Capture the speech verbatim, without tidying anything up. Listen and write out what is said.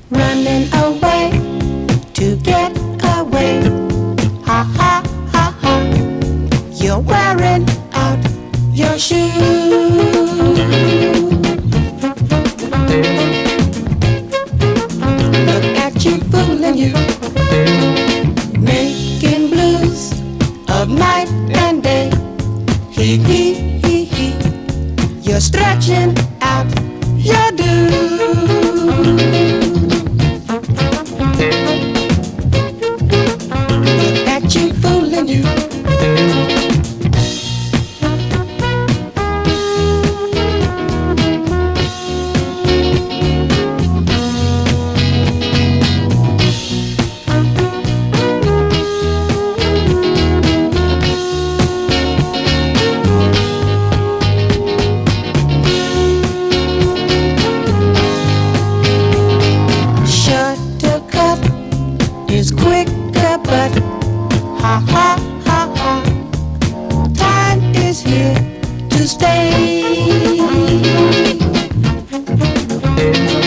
running away to get away. Ha ha ha ha. You're wearing out your shoes. Look at you fooling you, making blues of night and day. Hee hee hee hee. You're stretching out your dues. Look at you fooling you. Is quicker, but ha ha ha ha. Time is here to stay.